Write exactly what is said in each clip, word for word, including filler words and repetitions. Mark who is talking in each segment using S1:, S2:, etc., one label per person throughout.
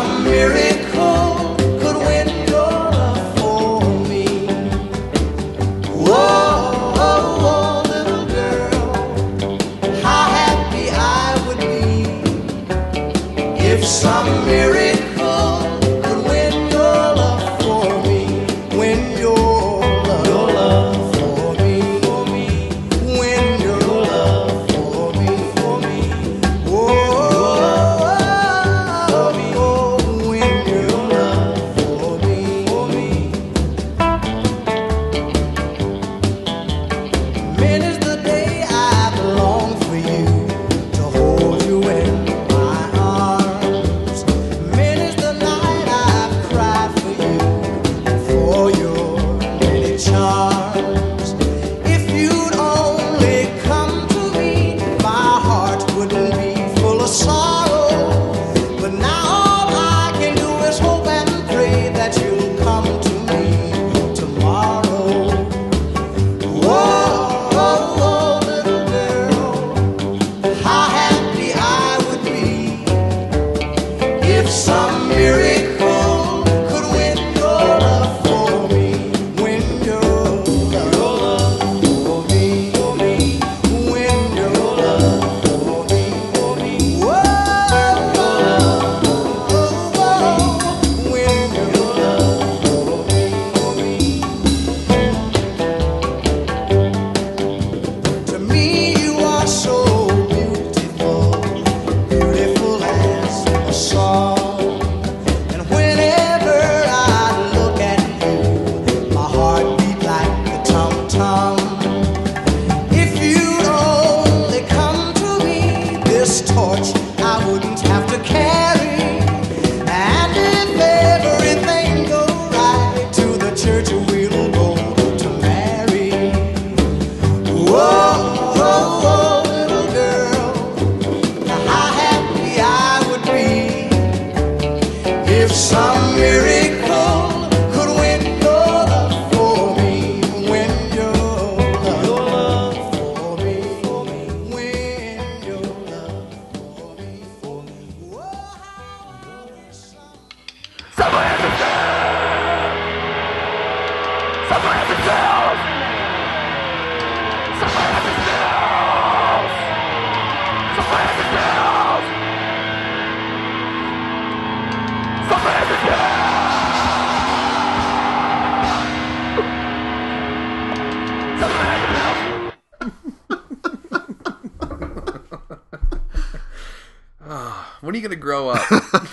S1: some miracle could win your love for me. Whoa, whoa, whoa, little girl, how happy I would be if some miracle could win your love for me. Win your love, your love for me, for me. Win your love for me, for me. Whoa, win your love for me, for me. Many's the day I've longed for you to hold you in my arms. Many's the night I've cried for you and for your many charms. If you'd only come to me, my heart wouldn't be full of sorrow. But now all I can do is hope and pray that you'll come to me tomorrow. Whoa, whoa, whoa, little girl, how happy I would be if some miracle could win your love for me. Win your love for me, for me. Win your love for me, for me. Whoa, whoa, win your love for me, for me. To me you are so beautiful, beautiful as a song. And whenever I look at you, my heart beat like a tom-tom. If you'd only come to me, this torch I wouldn't have to carry. And if everything go right, to the church we'll go to marry. Whoa, whoa, whoa, little girl, how happy I would be if some miracle could win your love for me. Win your love for me, for me. Win your love for me, for me. Whoa, how some
S2: Someone has to serve! Someone has to serve! Someone has to serve! Someone has to serve! Someone has to serve! Someone has to serve!
S3: When are you gonna grow up?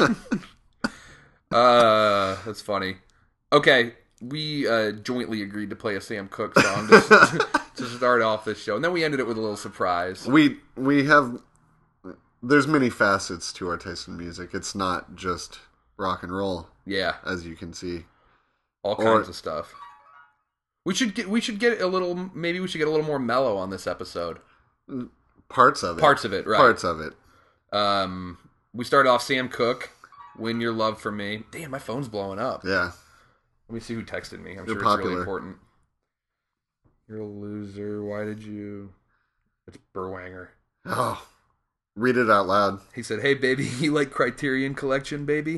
S3: uh, that's funny. Okay, we uh, jointly agreed to play a Sam Cooke song to, to start off this show, and then we ended it with a little surprise.
S4: We we have there's many facets to our taste in music. It's not just rock and roll,
S3: Yeah,
S4: as you can see.
S3: all
S4: Or-
S3: kinds of stuff. We should get we should get a little maybe we should get a little more mellow on this episode.
S4: Parts of it.
S3: Parts of it, right?
S4: Parts of it.
S3: Um, we started off Sam Cooke, "Win Your Love for Me." Damn, my phone's blowing up.
S4: Yeah.
S3: Let me see who texted me. I'm
S4: You're
S3: sure it's
S4: popular.
S3: really important. You're a loser. Why did you? It's Berwanger.
S4: Oh. Read it out loud.
S3: He said, "Hey, baby, you like Criterion Collection, baby?"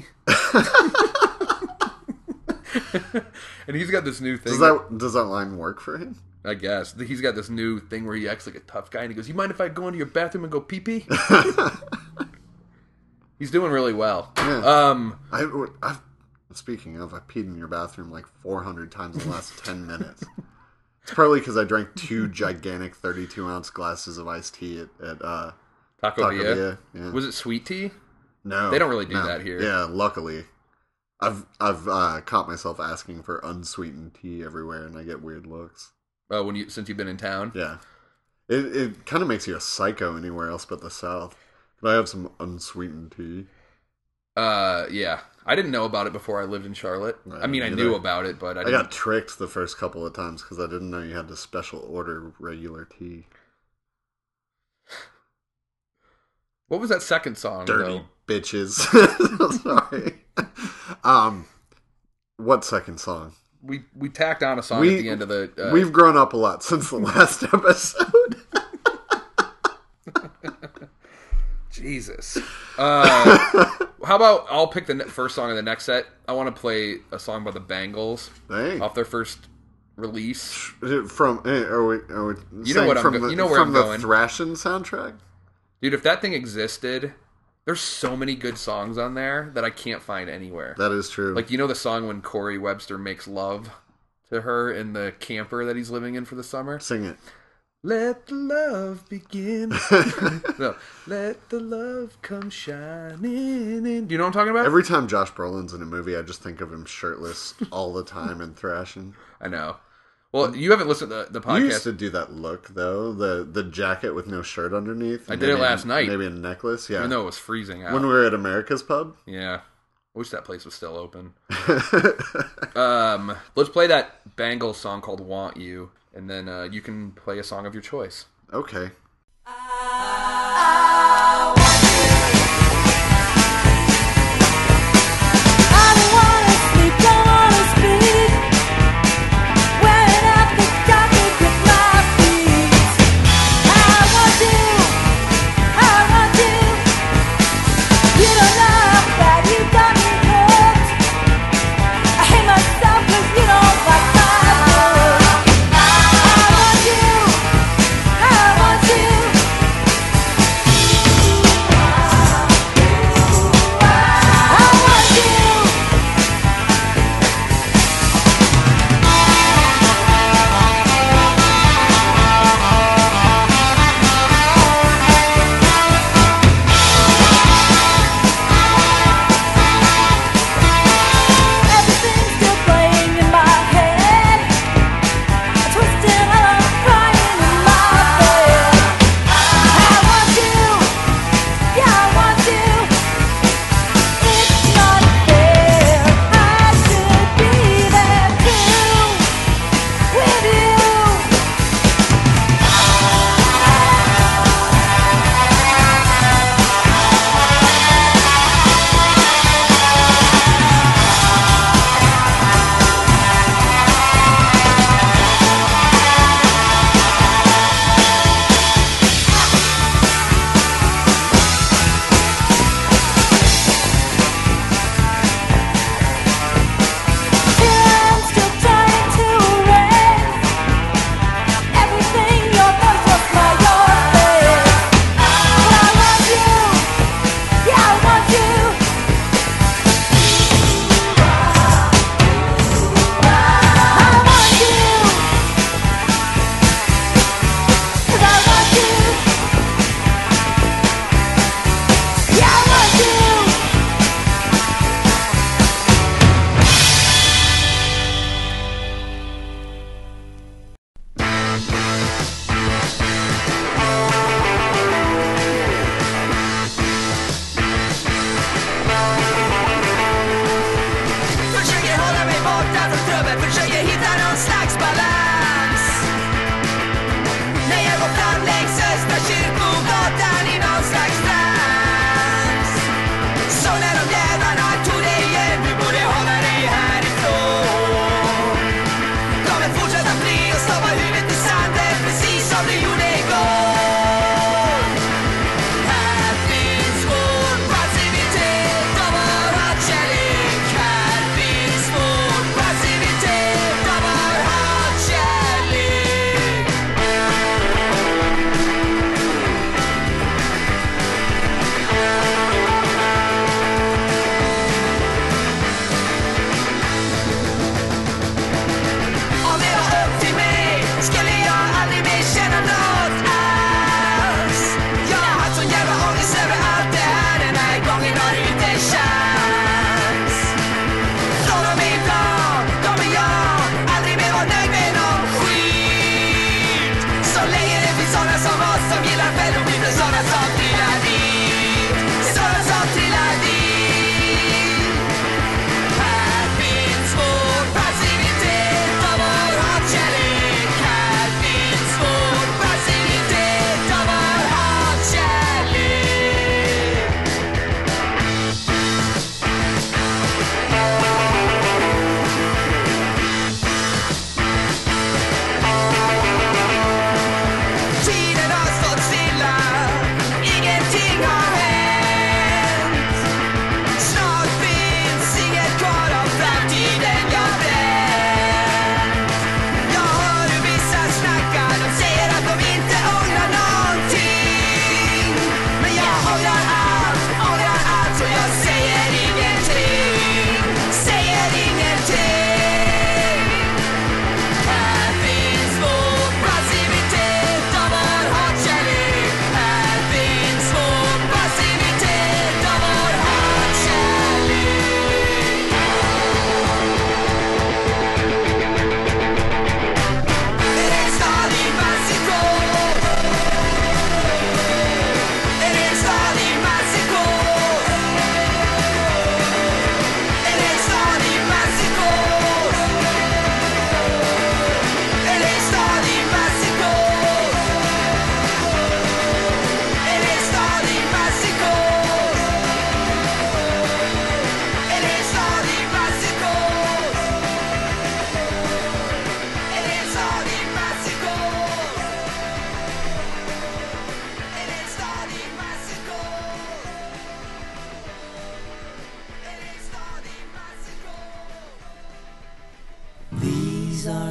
S3: And he's got this new thing.
S4: Does that does that line work for him?
S3: I guess he's got this new thing where he acts like a tough guy, and he goes, "You mind if I go into your bathroom and go pee pee?" He's doing really well.
S4: Yeah.
S3: Um,
S4: I, I've, speaking of, I peed in your bathroom like four hundred times in the last ten minutes. It's partly because I drank two gigantic thirty-two ounce glasses of iced tea at, at uh,
S3: Taco,
S4: Taco
S3: Villa.
S4: Villa, yeah.
S3: Was it sweet tea?
S4: No,
S3: They don't really do
S4: no.
S3: that here.
S4: Yeah, luckily, I've I've uh, caught myself asking for unsweetened tea everywhere, and I get weird looks.
S3: Oh, when you since you've been in town.
S4: Yeah, it it kind of makes you a psycho anywhere else but the South. Could I have some unsweetened tea?
S3: Uh, yeah. I didn't know about it before I lived in Charlotte.
S4: I
S3: I mean, I
S4: didn't
S3: knew
S4: either.
S3: about it, but I,
S4: I
S3: didn't.
S4: got tricked the first couple of times because I didn't know you had to special order regular tea.
S3: What was that second song?
S4: Dirty
S3: though?
S4: bitches. Sorry. Um, what second song?
S3: We we tacked on a song
S4: We-
S3: at the end of the. Uh,
S4: We've grown up a lot since the last episode.
S3: Jesus. Uh, how about I'll pick the ne- first song of the next set. I want to play a song by the Bangles
S4: Hey.
S3: off their first release.
S4: From eh, are we, are we
S3: You know
S4: saying
S3: what I'm
S4: from
S3: go-
S4: the,
S3: you know where
S4: from
S3: I'm
S4: the
S3: going.
S4: Thrashing soundtrack?
S3: Dude, if that thing existed, there's so many good songs on there that I can't find anywhere.
S4: That is true.
S3: Like, you know the song when Corey Webster makes love to her in the camper that he's living in for the summer?
S4: Sing it.
S3: Let the love begin. No, let the love come shining in. Do you know what I'm talking about?
S4: Every time Josh Brolin's in a movie, I just think of him shirtless all the time and thrashing.
S3: I know. Well, you haven't listened to the, the podcast.
S4: You used to do that look, though. The the jacket with no shirt underneath.
S3: I did it
S4: maybe-
S3: last night.
S4: Maybe a necklace, yeah.
S3: Even though it was freezing out.
S4: When we were at America's Pub?
S3: Yeah. I wish that place was still open. um, let's play that Bangles song called Want You, and then uh, you can play a song of your choice.
S4: Okay.
S5: I don't wanna sleep, don't wanna speak. Wearing out the carpet with my feet. I want you, I want you. You don't know that you got me hooked. I hate myself 'cause you don't like my look. I want you, I want you.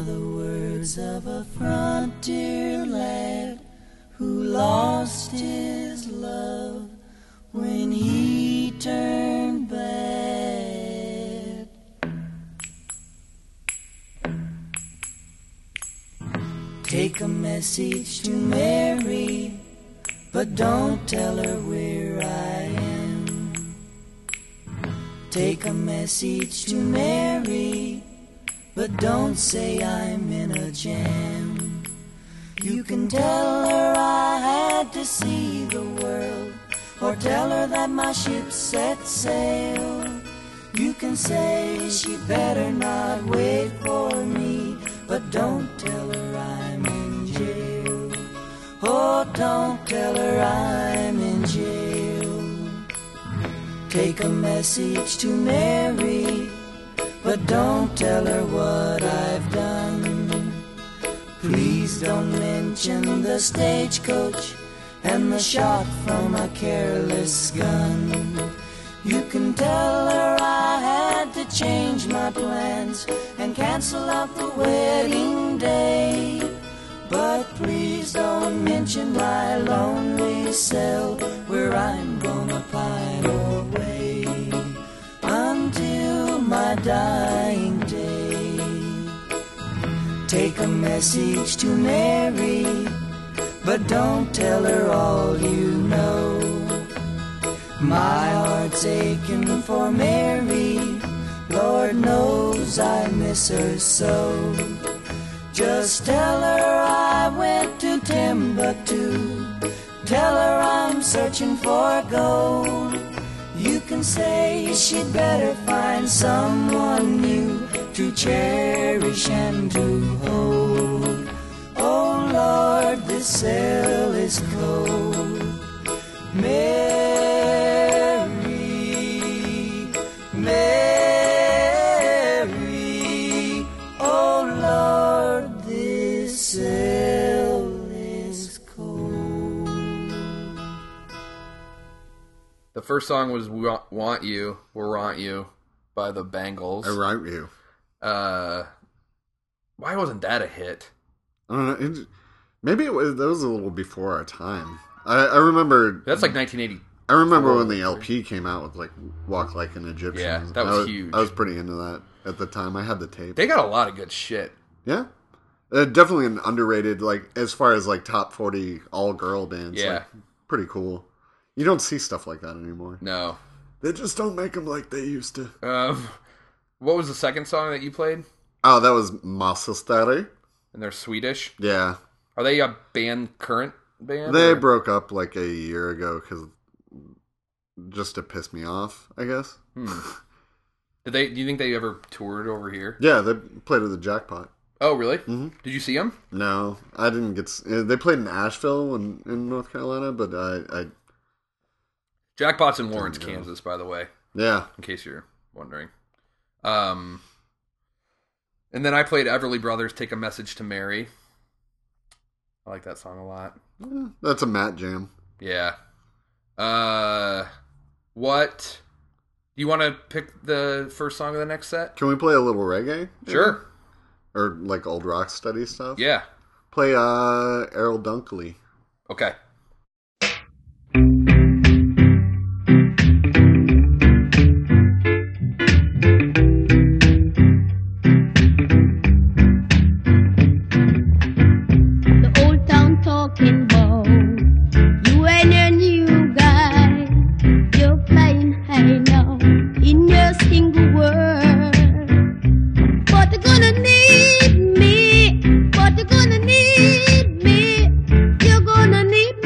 S1: the words of a frontier lad who lost his love when he turned bad. Take a message to Mary, but don't tell her where I am. Take a message to Mary, but don't say I'm in a jam. You can tell her I had to see the world, or tell her that my ship set sail. You can say she better not wait for me, but don't tell her I'm in jail. Oh, don't tell her I'm in jail. Take a message to Mary, but don't tell her what I've done. Please don't mention the stagecoach and the shot from a careless gun. You can tell her I had to change my plans and cancel out the wedding day. But please don't mention my lonely cell where I'm gonna pine away until my dying day. Take a message to Mary, but don't tell her all you know. My heart's aching for Mary, Lord knows I miss her so. Just tell her I went to Timbuktu, tell her I'm searching for gold. You can say she'd better find someone new to cherish and to hold. Oh Lord, this cell is cold. Mary, Mary, oh Lord, this cell is cold.
S3: The first song was "We Want- Want You, We'll Want You" by the Bangles.
S4: I write you.
S3: Uh, why wasn't that a hit?
S4: I don't know. It, maybe it was, that was a little before our time. I, I remember.
S3: That's like nineteen eighty.
S4: I remember when the L P came out with like "Walk Like an Egyptian."
S3: Yeah, that was
S4: I was
S3: huge.
S4: I was pretty into that at the time. I had the tape.
S3: They got a lot of good shit.
S4: Yeah, uh, definitely an underrated. Like as far as like top forty all girl bands.
S3: Yeah.
S4: Like, pretty cool. You don't see stuff like that anymore.
S3: No.
S4: They just don't make them like they used to.
S3: Um, what was the second song that you played?
S4: Oh, that was Masisteri.
S3: And they're Swedish.
S4: Yeah,
S3: Are they a band, current band?
S4: they
S3: or-
S4: broke up like a year ago because just to piss me off, I guess.
S3: Hmm. Did they? Do you think they ever toured over here?
S4: Yeah, they played with the Jackpot.
S3: Oh, really?
S4: Mm-hmm.
S3: Did you see them?
S4: No, I didn't get. s- uh, They played in Asheville in, in North Carolina, but I, I
S3: Jackpot's in Lawrence,
S4: Didn't go.
S3: Kansas, by the way,
S4: yeah.
S3: in case you're wondering. Um, and then I played Everly Brothers, "Take a Message to Mary." I like that song a lot.
S4: Eh, That's a Matt jam.
S3: Yeah. Uh, what? Do you want to pick the first song of the next set?
S4: Can we play a little reggae?
S3: Sure.
S4: Or like old rock study stuff?
S3: Yeah.
S4: Play uh Errol Dunkley.
S3: Okay.
S6: The old town talking about you and your new guy. You're flying high now in your single world. But you're gonna need me. But you're gonna need me. You're gonna need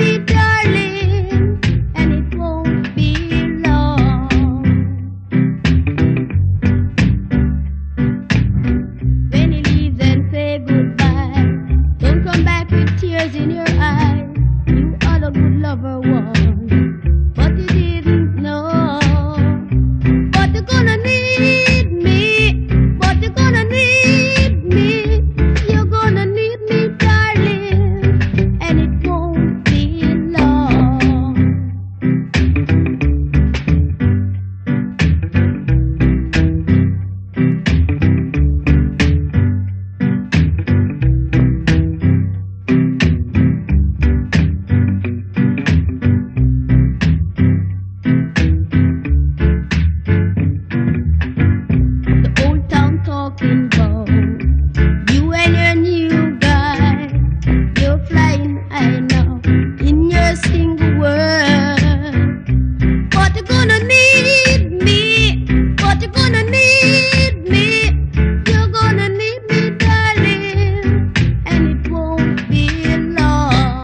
S6: need me, you're gonna need me, darling, and it won't be long.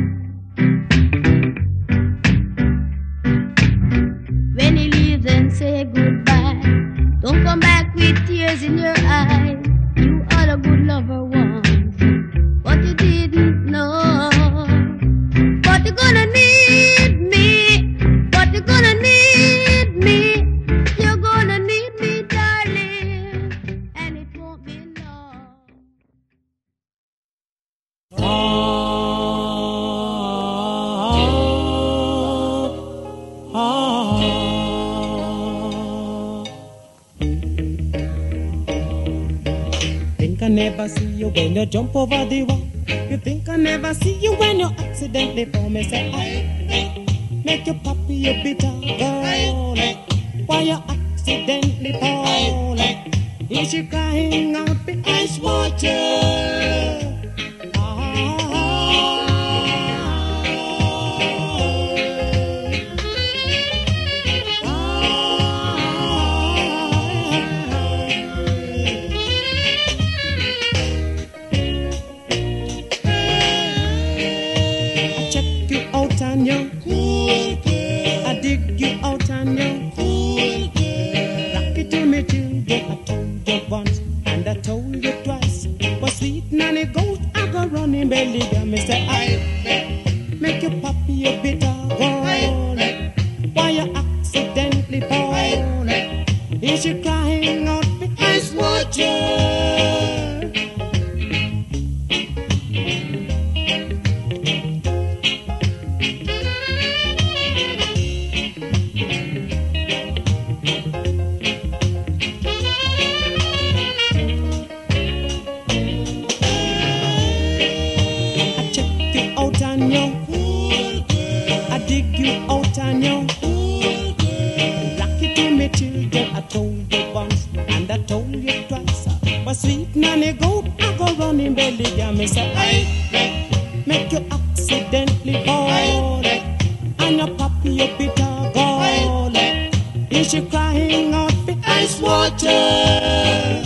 S6: When he leaves and say goodbye, don't come back with tears in your eyes. You are a good lover once, but you didn't know. But you're gonna need me, but you're gonna need me, you're gonna need me, darling, and it won't be long.
S7: Think I never see you when you jump over the wall. You think I never see you when you accidentally fall. Me say, I make you poppy, you bitter girl. Why you accidentally fall? Is she crying out the ice water? And you cool girl. I dig you out and you cool girl. Rock it to me children. I told you once and I told you twice. But sweet nanny goat, I go running belly. Girl, me say I make you poppy, you bitter girl. Why you accidentally fall? Is she crying out for ice water? Told you once and I told you twice. But sweet nanny goat, I go running belly. Yeah, me say I make you accidentally fall. And your puppy, your bitter gall. Is she crying out for ice water?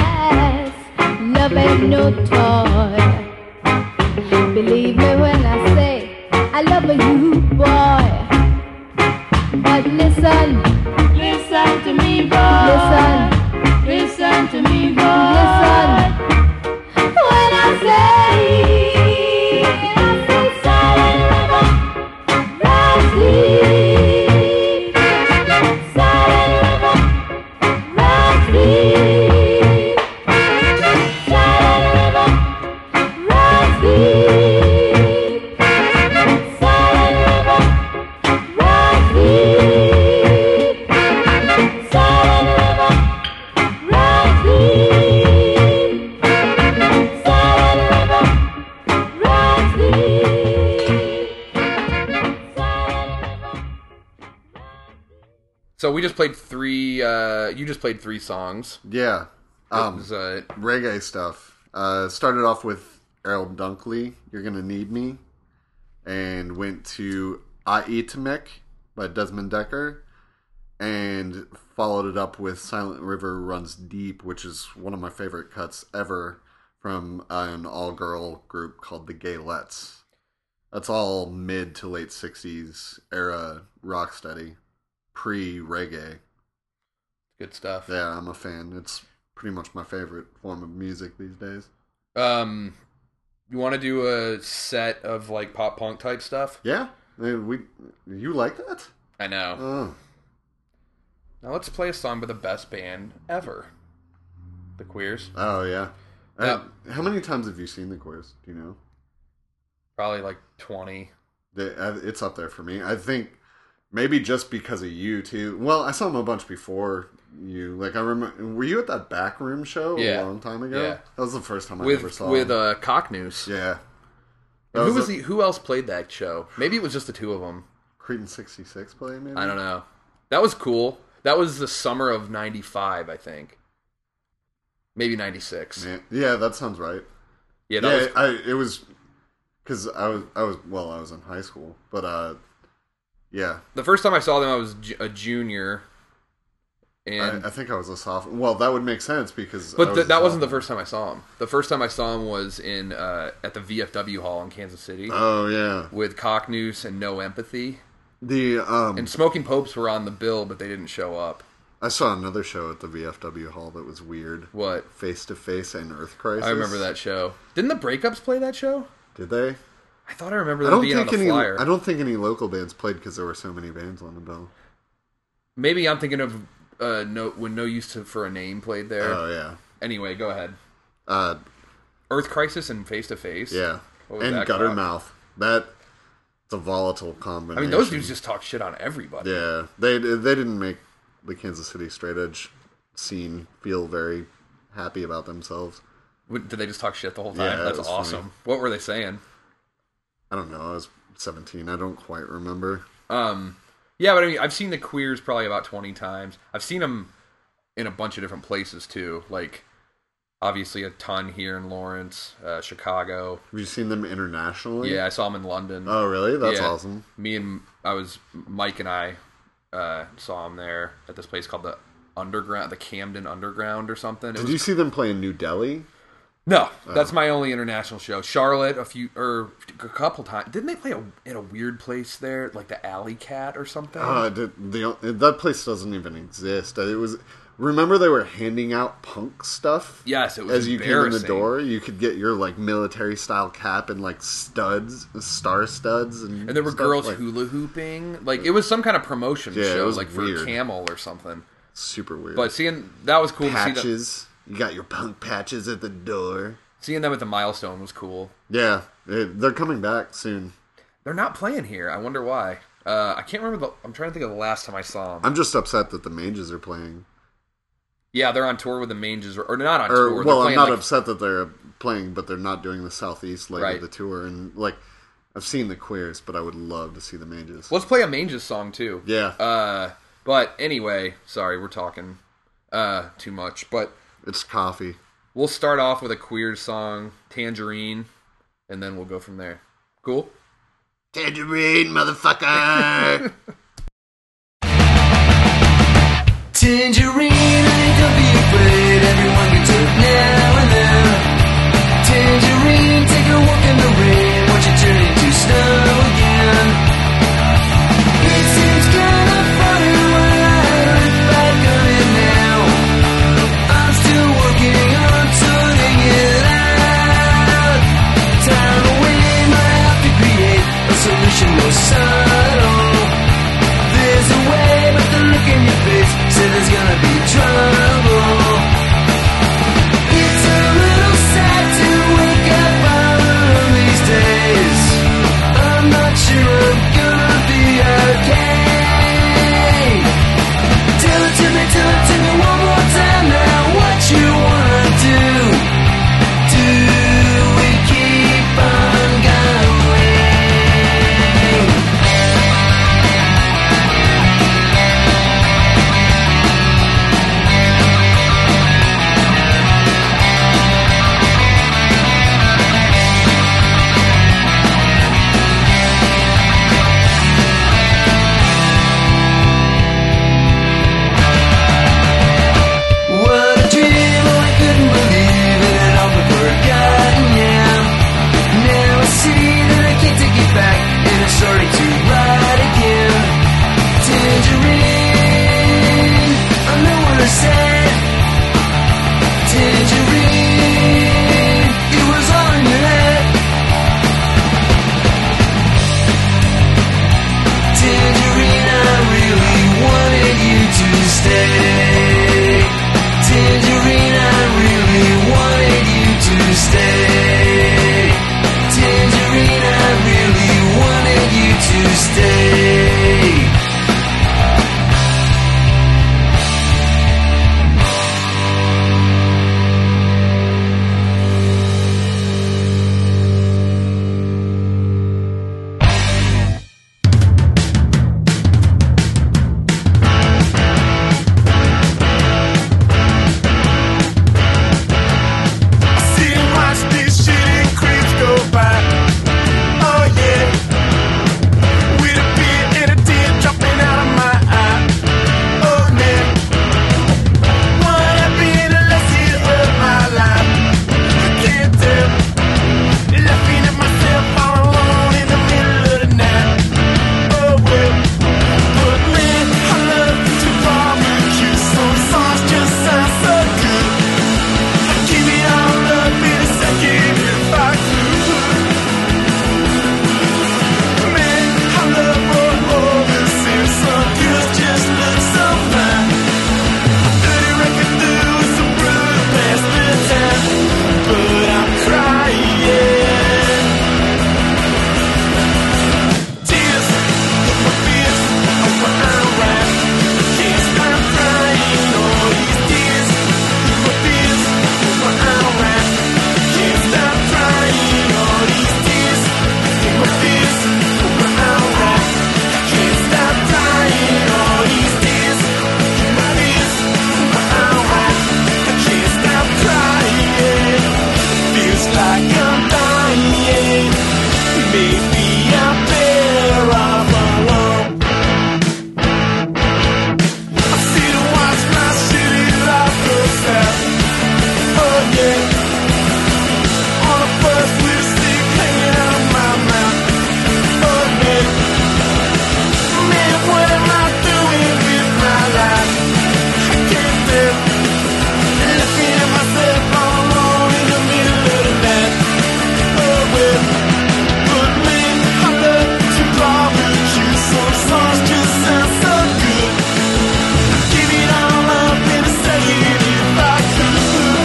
S6: Believe me when I say I love you, boy. But listen,
S5: Listen to me, boy.
S6: listen,
S5: Listen to me, boy.
S6: listen. When I say, I say silent river, rise deep. Silent river, rise deep. Silent river, rise deep. Silent river, rise deep. Silent river, rise deep. Silent river, rise deep. Silent river.
S3: So we just played three. Uh, you just played three songs.
S4: Yeah.
S3: It
S4: Um,
S3: was, uh,
S4: reggae stuff. Uh, started off with Errol Dunkley, You're Gonna Need Me, and went to Aitmek by Desmond Decker, and followed it up with Silent River Runs Deep, which is one of my favorite cuts ever from an all-girl group called the Gaylettes. That's all mid to late sixties era rocksteady, pre-reggae.
S3: good stuff.
S4: Yeah, I'm a fan. It's pretty much my favorite form of music these days.
S3: Um, you want to do a set of like pop punk type stuff?
S4: Yeah, I mean, we. You like that?
S3: I know.
S4: Oh,
S3: Now let's play a song by the best band ever, the Queers.
S4: oh yeah.
S3: Yeah.
S4: Uh, how many times have you seen the Queers? Do you know?
S3: Probably like twenty.
S4: They, uh, it's up there for me. I think maybe just because of you too. Well, I saw them a bunch before you. Like I remember, were you at that Backroom show
S3: Yeah.
S4: a long time ago?
S3: Yeah.
S4: That was the first time I ever
S3: With
S4: saw
S3: with
S4: them.
S3: uh, Cocknoose.
S4: Yeah.
S3: And
S4: That
S3: who was
S4: a-
S3: the who else played that show? Maybe it was just the two of them.
S4: Cretin sixty-six play maybe?
S3: I don't know. That was cool. That was the summer of ninety-five, I think. Maybe ninety-six.
S4: Yeah, yeah, that sounds right.
S3: Yeah, that
S4: yeah,
S3: was
S4: I it was because I was I was well I was in high school, but uh, yeah,
S3: the first time I saw them. I was ju- a junior, and
S4: I, I think I was a sophomore. Well, that would make sense because I
S3: but
S4: was
S3: th-
S4: a
S3: that wasn't the
S4: sophomore.
S3: first time I saw them. The first time I saw them was in uh, at the V F W Hall in Kansas City
S4: Oh yeah,
S3: with Cocknoose and No Empathy.
S4: the um,
S3: And Smoking Popes were on the bill, but they didn't show up.
S4: I saw another show at the V F W hall that was weird.
S3: What?
S4: Face to Face and Earth Crisis.
S3: I remember that show. Didn't the Breakups play that show?
S4: Did they?
S3: I thought I remember
S4: I
S3: them
S4: don't
S3: being on
S4: think
S3: the
S4: any.
S3: flyer.
S4: I don't think any local bands played because there were so many bands on the bill.
S3: Maybe I'm thinking of uh, no when No Use to, for a Name played there.
S4: Oh yeah,
S3: Anyway, go ahead.
S4: uh,
S3: Earth Crisis and Face to Face.
S4: yeah,
S3: What was
S4: and
S3: that
S4: Gutter
S3: about?
S4: Mouth. That it's a volatile combination.
S3: I mean, those dudes just talk shit on everybody.
S4: Yeah, they they didn't make the Kansas City straight edge scene feel very happy about themselves.
S3: What- Did they just talk shit the whole time?
S4: Yeah, it
S3: That's
S4: was
S3: awesome.
S4: funny.
S3: What were they saying?
S4: I don't know. I was seventeen. I don't quite remember.
S3: Um, yeah, but I mean, I've seen the Queers probably about twenty times. I've seen them in a bunch of different places too. Like, obviously a ton here in Lawrence, uh, Chicago.
S4: Have you seen them internationally?
S3: Yeah, I saw them in London.
S4: Oh, really? That's
S3: Yeah.
S4: awesome.
S3: Me and I was Mike and I uh, saw them there at this place called the Underground, the Camden Underground or something. It
S4: Did
S3: was
S4: you see them play in New Delhi?
S3: No, that's my only international show. Charlotte, a few or a couple times. Didn't they play a, in a weird place there, like the Alley Cat or something?
S4: Uh, the, the, that place doesn't even exist. It was. Remember, they were handing out punk stuff.
S3: Yes, it was
S4: As you came in the
S3: embarrassing.
S4: door, you could get your like military style cap and like studs, star studs, and
S3: and there were
S4: stuff,
S3: girls
S4: like,
S3: hula hooping. Like it was some kind of promotion
S4: Yeah, it
S3: show,
S4: was
S3: like for
S4: weird.
S3: Camel or something.
S4: super weird.
S3: But seeing that was cool. To see them,
S4: patches, you got your punk patches at the door.
S3: seeing them at the Milestone was cool.
S4: Yeah, it, they're coming back soon.
S3: They're not playing here. I wonder why. Uh, I can't remember. The, I'm trying to think of the last time I saw them.
S4: I'm just upset that the Manges are playing.
S3: Yeah, they're on tour with the Manges, or, or not on
S4: Or
S3: tour.
S4: well,
S3: they're
S4: I'm
S3: playing,
S4: not
S3: like,
S4: upset that they're playing, but they're not doing the southeast leg
S3: Right.
S4: of the tour. And like, I've seen the Queers, but I would love to see the Manges.
S3: Let's play a Manges song too.
S4: Yeah,
S3: Uh, but anyway, sorry, we're talking uh too much. But
S4: it's coffee.
S3: we'll start off with a Queers song, Tangerine, and then we'll go from there. Cool?
S4: Tangerine, motherfucker.
S1: Tangerine, honey, don't be afraid. Everyone gets hurt now and then. Tangerine, take a walk in the rain. Watch it turn into snow again.
S8: emotion was subtle. There's a way, but the look in your face said there's gonna be trouble. It's a little sad to wake up on these days. I'm not sure I'm gonna be okay. Tell it to me, tell it to me one more time now. What you wanna do? Do we keep on going? What a dream, oh I couldn't believe it had all been forgotten, yeah. Now I see that I can't take it back, and I'm starting to ride again. Tangerine, I know what I said. Tangerine, it was all in your head. Tangerine, I really wanted you to stay. Tangerine, I really wanted you to stay. Tangerine, I really wanted you to stay.
S2: Sit and watch these shitty creeps go by. Oh yeah, with a beer and a tear dropping out of my eye. Oh man, what happened the last year of my life? I can't tell. Laughing at myself all alone in the middle of the night. Oh well, but man, I love to barbecue. Some songs just sound so good. I'd give it all up in a second if I could. Man, I love all over. Seeing some girls just look so fine. Dirty record through with some brutal past the time, but I'm crying. Tears in my fears of my own right. Can't stop crying. All these tears in my fears of my own right. Can't stop crying. All these tears in my fears of my own right. Can't stop crying. All these tears in my fears of my own right. I can't stop crying. Feels like I'm dying. Maybe I'm better off alone. I sit and watch my shitty life go south. Oh yeah, on a bus with a stick hanging out of my mouth. Oh yeah, man, what am I doing with my life? I can't tell. Looking at myself all alone in the middle of the night. Oh well, but man, I love to barbecue. Some songs just sound so good. I'd give it all up in a second if I could.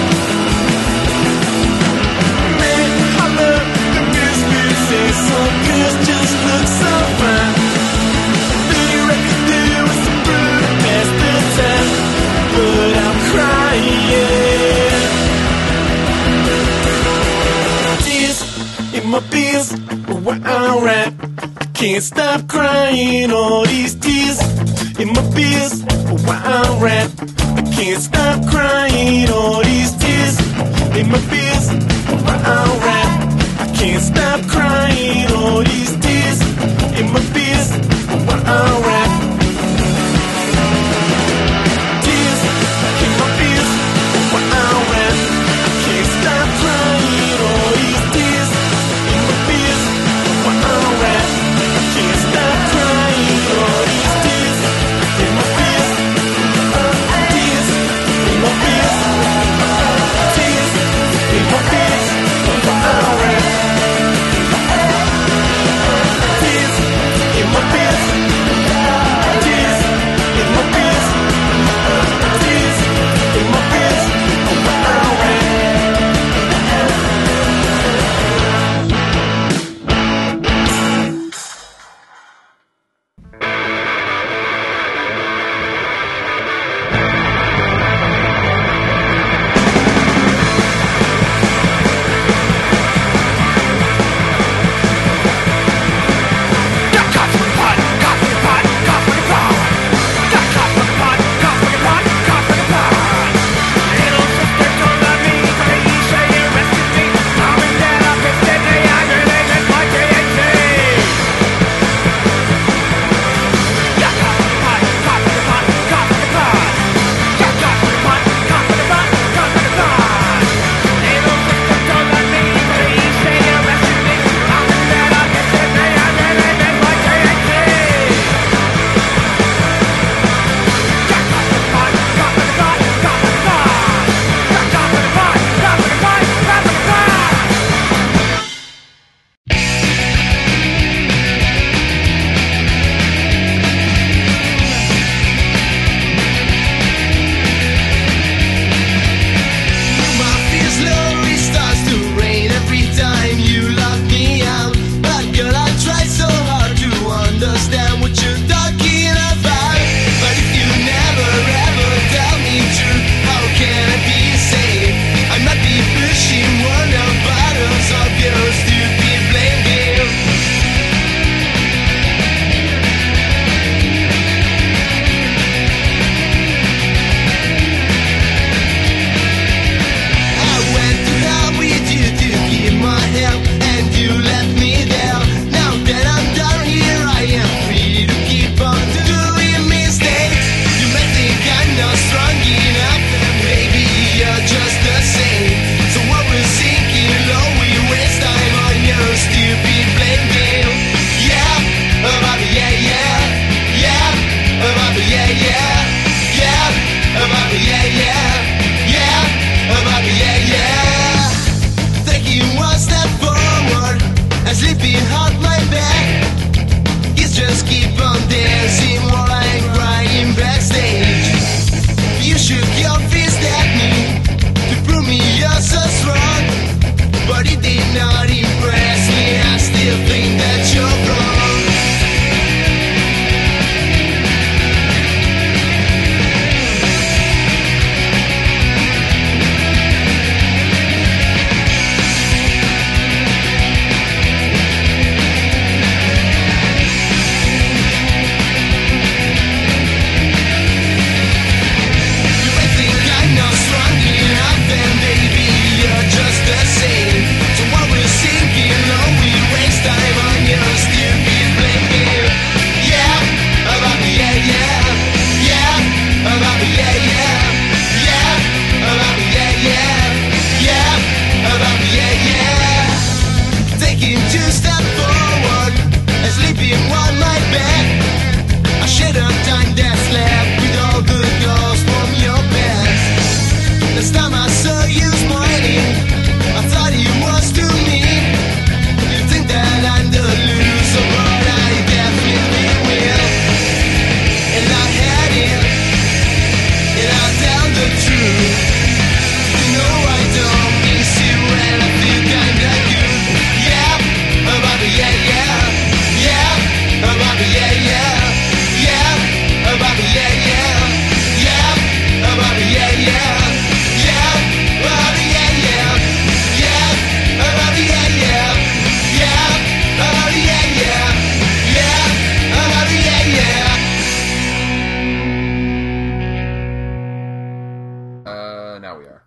S2: Man, I love the misfits and some girls just look so fine. Dirty record deal with some brutal past the time, but I'm crying. Tears in my beers, but we're alright. Can't stop crying. All these tears in my beers, but we're alright. I can't stop crying. All these tears in my beers, but we're alright. I can't stop crying. All these tears in my beers, but we're alright. Tears in my beers, but we're alright. I can't stop crying. All these tears in my beers, but we're alright. I can't stop crying. All these tears in my beers, tears in my beers, tears in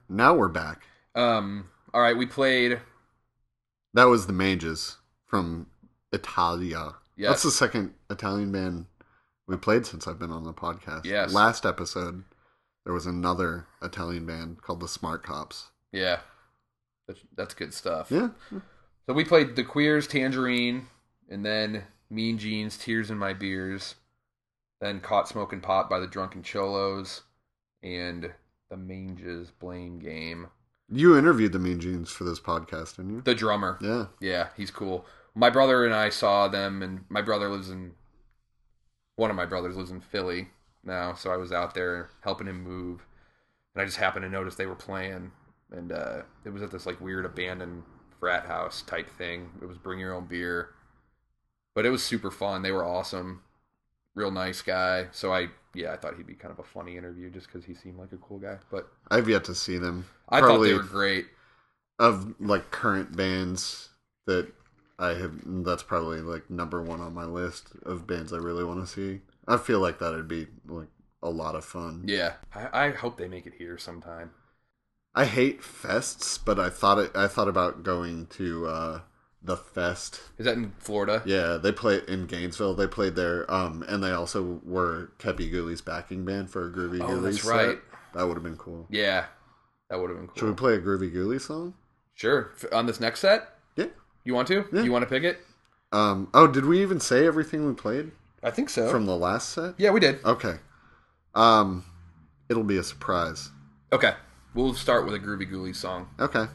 S4: now we're back.
S3: Um, all right, we played.
S4: That was the Mages from Italia.
S3: Yes.
S4: That's the second Italian band we played since I've been on the podcast.
S3: Yes.
S4: Last episode, there was another Italian band called the Smart Cops.
S3: Yeah, that's, that's good stuff.
S4: Yeah.
S3: So we played the Queers, Tangerine, and then Mean Jeans, Tears in My Beers, then Caught Smoking Pot by the Drunken Cholos, and the Manges Blame Game.
S4: You interviewed the Mean Jeans for this podcast, didn't you?
S3: The drummer.
S4: Yeah.
S3: Yeah, he's cool. My brother and I saw them, and my brother lives in, one of my brothers lives in Philly now, so I was out there helping him move, and I just happened to notice they were playing, and uh, it was at this like weird abandoned frat house type thing. It was bring your own beer, but it was super fun. They were awesome, real nice guy. So I, yeah, I thought he'd be kind of a funny interview just because he seemed like a cool guy. But
S4: I've yet to see them.
S3: I
S4: Probably
S3: thought they were great.
S4: Of like current bands that I have, that's probably like number one on my list of bands I really want to see. I feel like that'd be like a lot of fun.
S3: Yeah, I, I hope they make it here sometime.
S4: I hate fests, but I thought it. I thought about going to uh, the Fest.
S3: Is that in Florida?
S4: Yeah, they play in Gainesville. They played there, um, and they also were Kepi Gooley's backing band for a Groovy
S3: Oh,
S4: Gooley
S3: that's
S4: set.
S3: right.
S4: That would have been cool.
S3: Yeah, that would have been cool.
S4: Should we play a Groovy Gooley song?
S3: Sure. F- On this next set?
S4: Yeah.
S3: You want to?
S4: Yeah.
S3: You want to pick it?
S4: Um, oh, did we even say everything we played
S3: I think so.
S4: from the last set?
S3: Yeah, we did.
S4: Okay. Um, it'll be a surprise.
S3: Okay. We'll start with a Groovy Gooley song.
S4: Okay.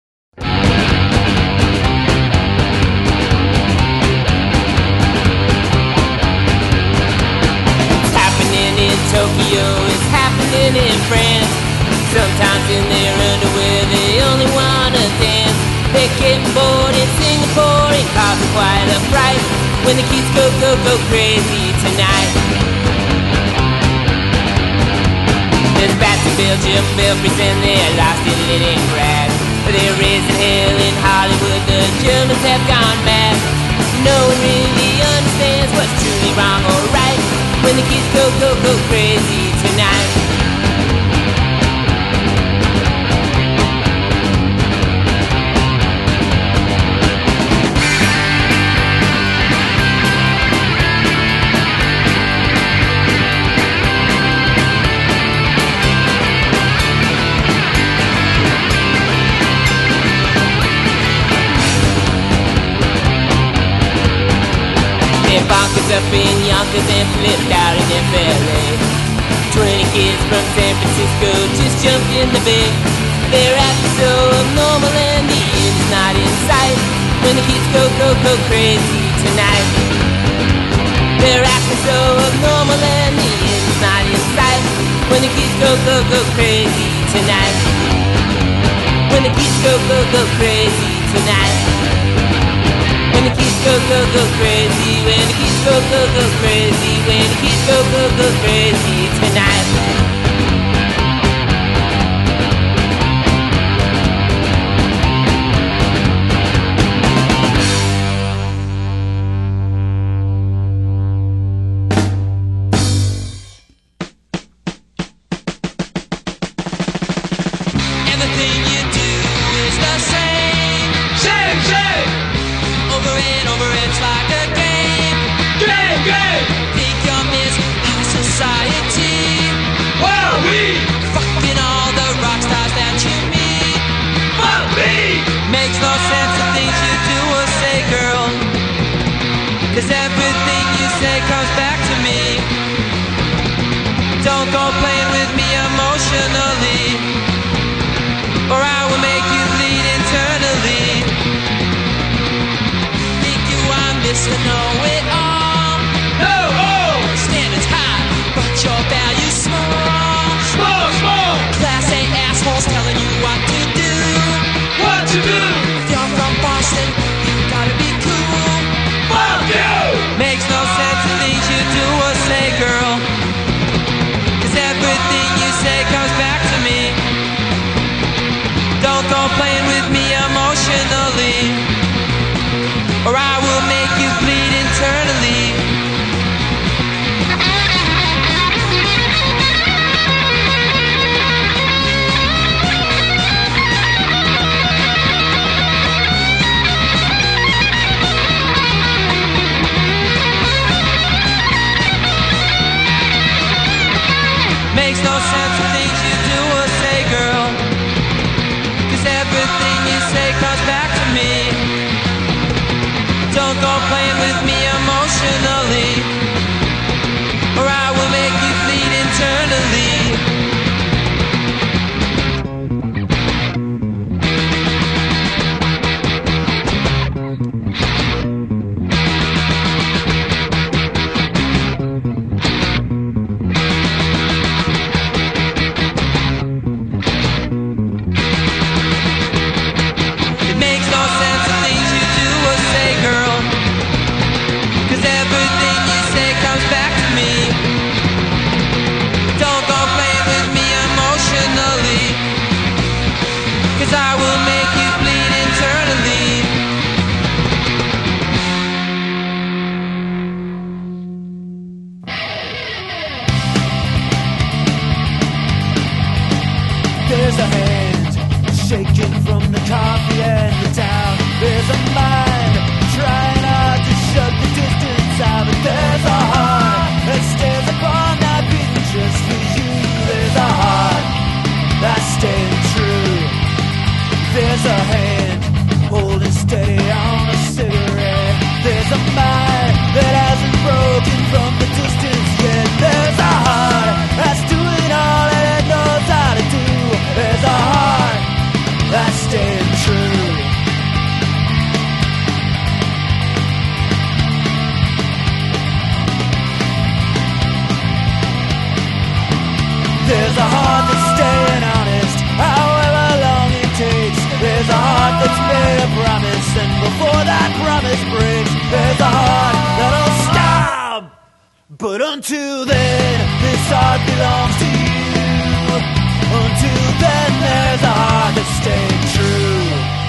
S9: It's happening in Tokyo, it's happening in France. Sometimes in their underwear they only wanna dance. They're getting bored in Singapore and causing quite a fright when the kids go, go, go crazy tonight. There's bats in Belgium, Belfries, and they're lost in Leningrad. They're raising hell in Hollywood, the Germans have gone mad. No one really understands what's truly wrong or right when the kids go, go, go crazy tonight. They're bonkers up in Yonkers and flipped out in F L A. Twenty kids from San Francisco just jumped in the bay. They're acting so abnormal and the end is not in sight when the kids go, go, go crazy tonight. They're acting so abnormal and the end is not in sight when the kids go, go, go crazy tonight. When the kids go, go, go crazy tonight. When the kids go, go, go crazy. When the kids go, go, go crazy. When the kids go, go, go crazy tonight. Everything you do is the same. Same, same. Over and over, it's like a game. Game, game. Think you're Miss High Society. Well, we fucking all the rock stars that you meet. Fuck me. Makes no sense the things you do or say, girl. Cause everything you say comes back to me. Don't go playing with me emotionally, or I will make you bleed internally. Think you I'm missing know-it-all. No, oh! Standards high, but your values small. Small, small! Class A assholes telling you what to do. What to do? If you're from Boston, you gotta be cool. Fuck you! Makes no sense the things you do or say, girl. Cause everything you say comes back to me. Don't go playing with me emotionally, or I will make you bleed internally. back to me. Don't go playing with me emotionally, 'cause I will make you bleed internally.
S7: There's a hand shaking from the coffee and the town. There's a mind trying hard to shut the distance out. But there's a heart that stares upon that beating just for you. There's a heart that's staying true. There's a hand holding steady on a cigarette. There's a mind that hasn't broken from the distance yet. There's a heart that's doing all that it knows how to do. There's a heart that's staying true. There's a heart that's staying honest, however long it takes. There's a heart that's made a promise, and before that promise breaks, there's a heart that'll stop. But until then, this heart belongs to you. Until then, there's a heart that's staying true.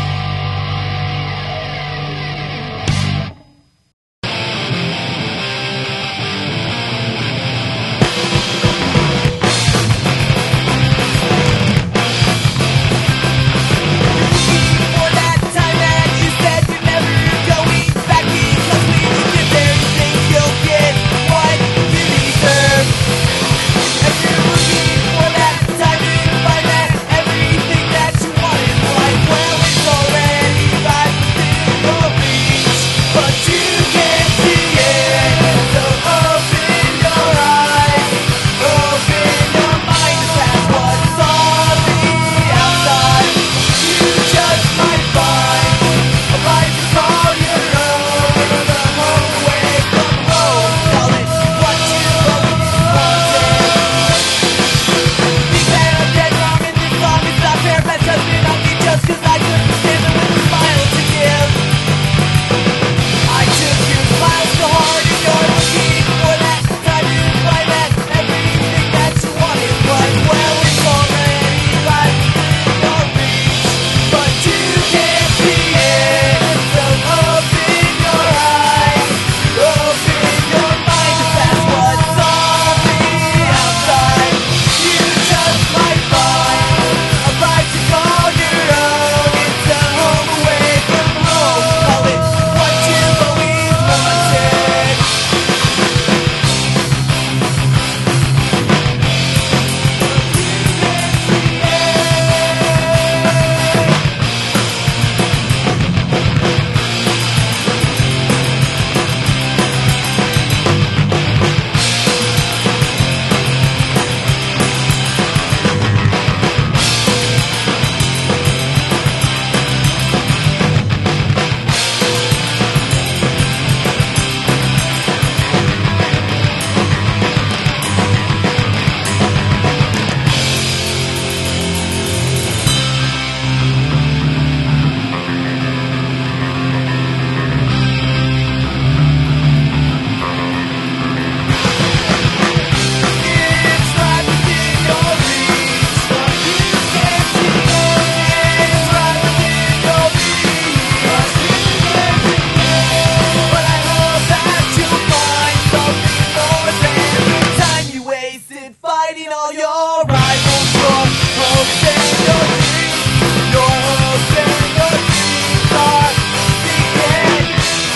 S8: For that time that you said you're never going back, because when you get there, you think you'll get what you deserve. And you're looking for that time to find that everything that you want in life, well, it's already right within your reach, but you can't see it. So open your eyes, open your mind to pass what's on the outside. You just might find a life to call your own, the home away from home. Call it what you always wanted. Think that I'm dead wrong and this song is not fair. That judgment on me just 'cause I couldn't stand it with a smile to give. I took your smile so hard and you're looking for that time to find that everything that you wanted. But well, it's already right within your reach, but you can't see it. So open your eyes, open your mind to pass what's on the outside. You just might find a life to call your own. It's a home away from home. Call it what you've always wanted. It's right within your reach, but you can't see it. It's right within your reach, but you can't see it. But I hope that you'll find something more than the time you wasted fighting all your rivals. Your hopes and your dreams, your hopes and your dreams are sinking.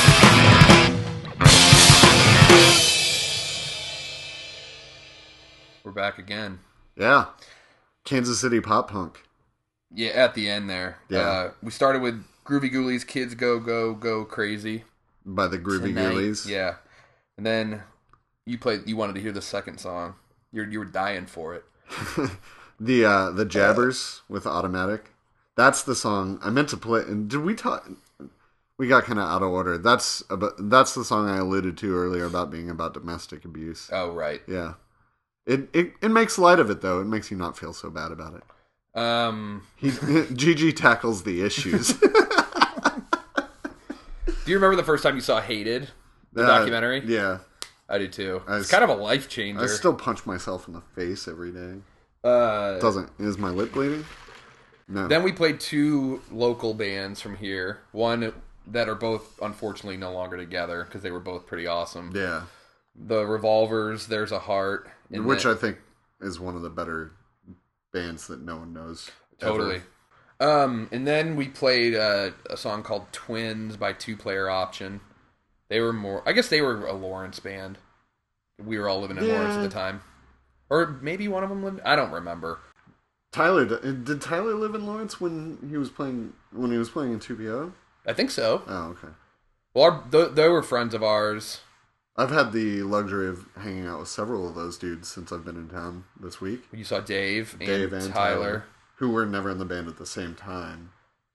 S3: We're back again.
S4: Yeah. Kansas City pop punk.
S3: Yeah, at the end there.
S4: Yeah.
S3: Uh, we started with Groovy Ghoulies, Kids Go Go Go Crazy.
S4: By the Groovy
S3: Tonight.
S4: Ghoulies.
S3: Yeah. And then you played. You wanted to hear the second song. You you were dying for it.
S4: The uh, the Jabbers with Automatic. That's the song I meant to play. And did we talk? We got kind of out of order. That's about, that's the song I alluded to earlier about being about domestic abuse.
S3: Oh right.
S4: Yeah. It, it it makes light of it though. It makes you not feel so bad about it.
S3: Um,
S4: He Gigi tackles the issues.
S3: do you remember the first time you saw Hated, the
S4: Uh,
S3: documentary?
S4: Yeah.
S3: I do too.
S4: I
S3: It's
S4: s-
S3: kind of a life changer.
S4: I still punch myself in the face every day.
S3: uh,
S4: Doesn't is my lip bleeding? No.
S3: Then we played two local bands from here. One that are both unfortunately no longer together because they were both pretty awesome.
S4: yeah,
S3: The Revolvers, There's a Heart, and
S4: which
S3: then-
S4: I think is one of the better bands that no one knows.
S3: Totally.
S4: ever.
S3: Um, and then we played uh, a song called Twins by Two Player Option. They were more, I guess they were a Lawrence band. We were all living in
S4: Yeah.
S3: Lawrence at the time. Or maybe one of them lived, I don't remember.
S4: Tyler, did Tyler live in Lawrence when he was playing when he was playing in two P O?
S3: I think so.
S4: Oh, okay.
S3: Well, our, th- they were friends of ours.
S4: I've had the luxury of hanging out with several of those dudes since I've been in town this week.
S3: You saw Dave and,
S4: Dave and
S3: Tyler.
S4: Tyler, who were never in the band at the same time.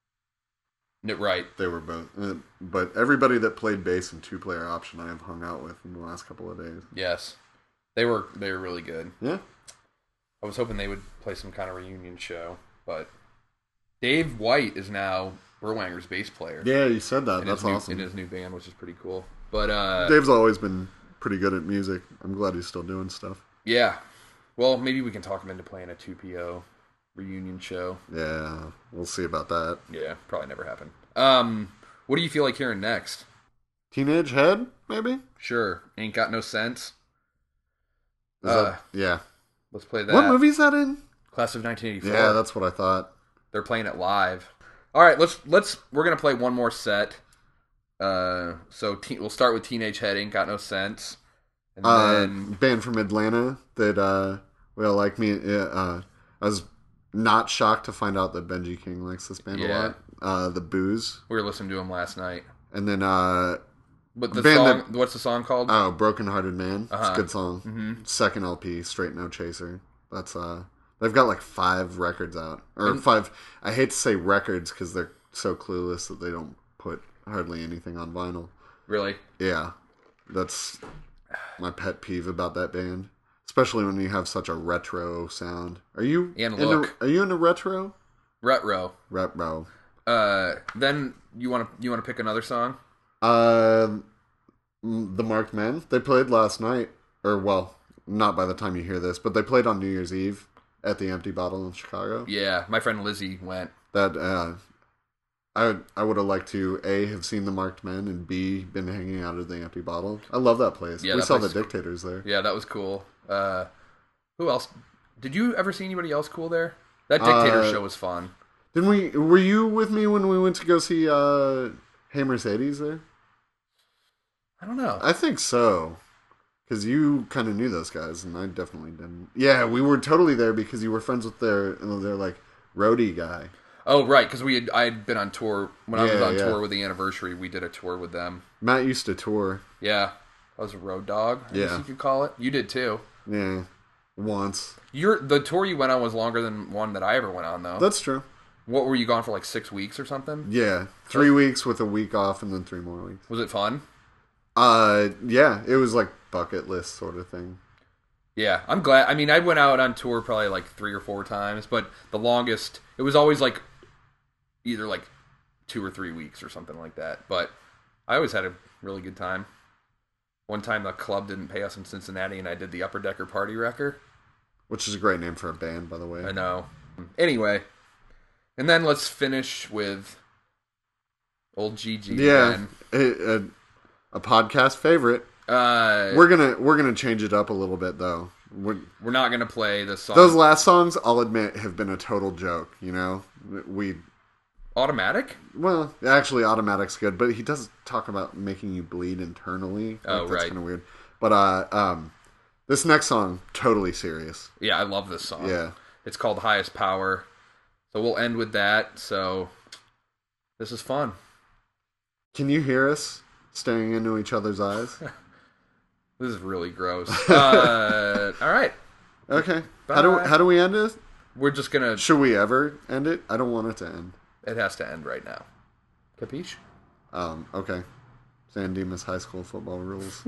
S3: No, right.
S4: They were both, uh, but everybody that played bass in Two Player Option, I have hung out with in the last couple of days.
S3: Yes. They were they were really good.
S4: Yeah,
S3: I was hoping they would play some kind of reunion show, but Dave White is now Berwanger's bass player.
S4: yeah, you said that.
S3: in
S4: That's
S3: his new,
S4: awesome.
S3: in his new band, which is pretty cool. But uh,
S4: Dave's always been pretty good at music. I'm glad he's still doing stuff.
S3: yeah, well, maybe we can talk him into playing a two P O reunion show.
S4: Yeah, we'll see about that.
S3: Yeah, probably never happen. Um, what do you feel like hearing next?
S4: Teenage Head, maybe?
S3: Sure, Ain't Got No Sense.
S4: Is
S3: Uh,
S4: that, yeah.
S3: Let's play that.
S4: What movie's that in?
S3: Class of nineteen eighty-four.
S4: Yeah, that's what I thought.
S3: They're playing it live. All right, let's let's we're gonna play one more set. Uh, so te- we'll start with Teenage Head, Ain't Got No Sense, and
S4: Uh,
S3: then
S4: band from Atlanta that, uh, well, like me, uh, I was not shocked to find out that Benji King likes this band a
S3: Yeah.
S4: lot. Uh, the Booze.
S3: we were listening to him last night.
S4: And then, uh,
S3: But the
S4: Band
S3: song,
S4: that-
S3: what's the song called?
S4: oh, Broken Hearted Man. It's
S3: Uh-huh.
S4: a good song.
S3: Mhm.
S4: Second L P, Straight No Chaser. That's, uh, they've got like five records out. Or
S3: And-
S4: five, I hate to say records because they're so clueless that they don't put hardly anything on vinyl.
S3: Really?
S4: Yeah, that's my pet peeve about that band, especially when you have such a retro sound. Are you
S3: And
S4: into,
S3: look.
S4: Are you into retro?
S3: Retro.
S4: Retro.
S3: Uh, then you want to you want to pick another song?
S4: Uh, the Marked Men. They played last night, or well, not by the time you hear this, but they played on New Year's Eve at the Empty Bottle in Chicago.
S3: Yeah, my friend Lizzie went.
S4: That uh, I I would have liked to A, have seen the Marked Men, and B, been hanging out at the Empty Bottle. I love that place.
S3: Yeah,
S4: we
S3: that
S4: saw
S3: place
S4: the
S3: is-
S4: Dictators there.
S3: Yeah, that was cool. Uh, who else? Did you ever see anybody else cool there? That
S4: Uh,
S3: Dictator show was fun.
S4: Didn't we? Were you with me when we went to go see uh, Hey Mercedes there?
S3: I don't know.
S4: I think so, because you kind of knew those guys, and I definitely didn't. Yeah, we were totally there because you were friends with their their like roadie guy.
S3: Oh, right, because we had I had been on tour when I was
S4: Yeah,
S3: on
S4: yeah.
S3: tour with the Anniversary. We did a tour with them.
S4: Matt used to tour.
S3: Yeah, I was a road dog. I guess
S4: Yeah.
S3: you could call it. You did too.
S4: Yeah, once.
S3: Your the tour you went on was longer than one that I ever went on, though.
S4: That's true.
S3: What were you gone for, like six weeks or something?
S4: Yeah, three weeks with a week off, and then three more weeks.
S3: Was it fun?
S4: Uh, yeah, it was like bucket list sort of thing.
S3: Yeah, I'm glad. I mean, I went out on tour probably like three or four times, but the longest, it was always like either like two or three weeks or something like that. But I always had a really good time. One time the club didn't pay us in Cincinnati, and I did the Upper Decker Party Wrecker.
S4: Which is a great name for a band, by the way.
S3: I know. Anyway, and then let's finish with old Gigi.
S4: Yeah,
S3: again.
S4: a, a, a podcast favorite.
S3: Uh,
S4: We're gonna we're gonna change it up a little bit though. We're,
S3: we're not gonna play the song.
S4: those last songs, I'll admit, have been a total joke. You know, we
S3: Automatic?
S4: well, actually, Automatic's good, but he does talk about making you bleed internally.
S3: Oh,
S4: that's
S3: right.
S4: kind of weird. But uh, um, this next song, totally serious.
S3: Yeah, I love this song.
S4: Yeah.
S3: It's called Highest Power. So we'll end with that. So this is fun.
S4: Can you hear us staring into each other's eyes?
S3: This is really gross. Uh, all right.
S4: Okay. How do
S3: Bye.
S4: how do we end it?
S3: We're just going to...
S4: Should we ever end it? I don't want it to end.
S3: It has to end right now. Capiche?
S4: Um, okay. San Dimas High School football rules.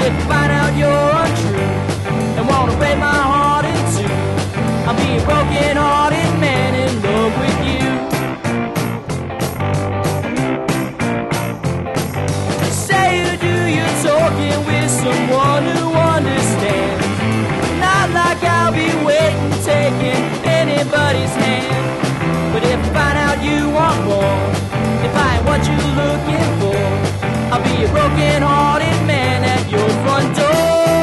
S9: if I find out you're untrue and wanna break my heart in two, I'll be a broken-hearted man in love with you. Say you do your talking with someone who understands, not like I'll be waiting, taking anybody's hand. But if I find out you want more, if I ain't what you're looking for, I'll be a broken-hearted man at your front door.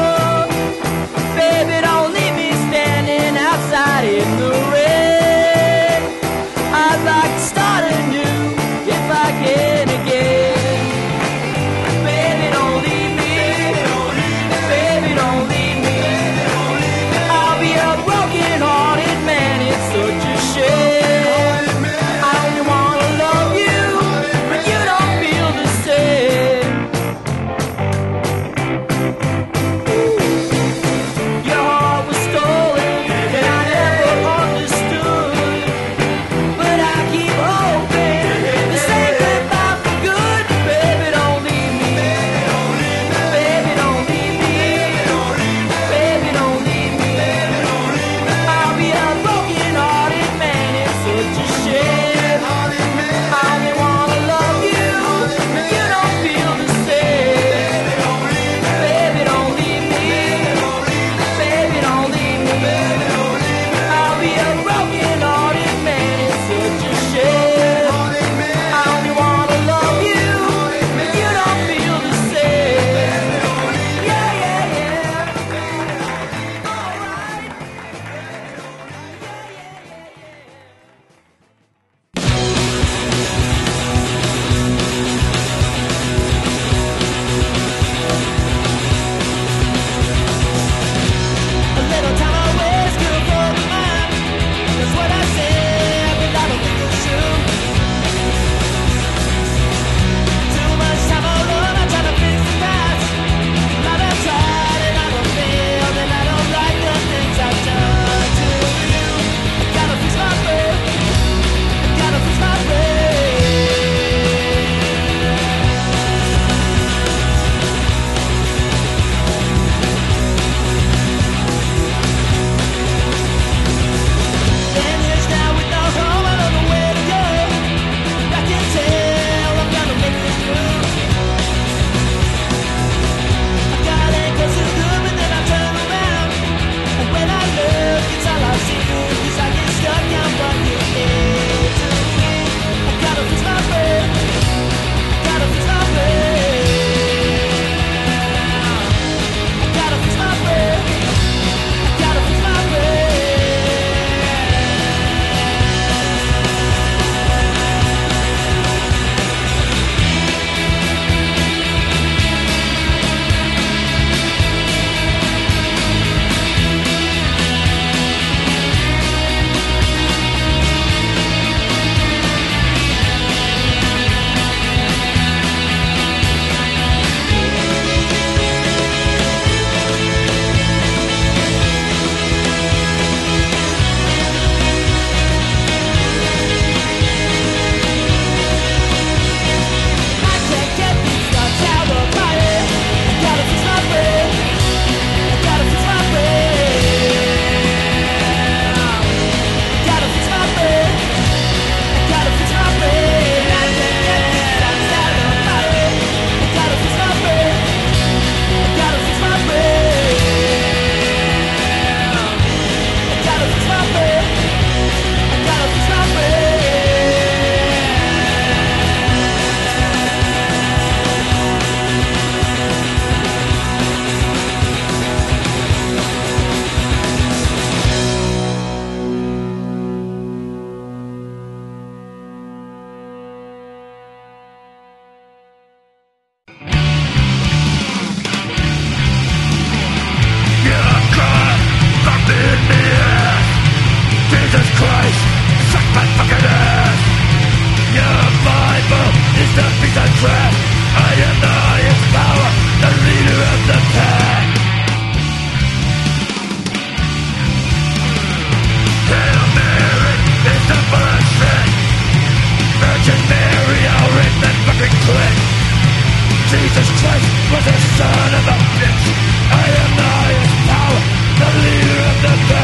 S2: was a son of a bitch. I am the highest power, the leader of the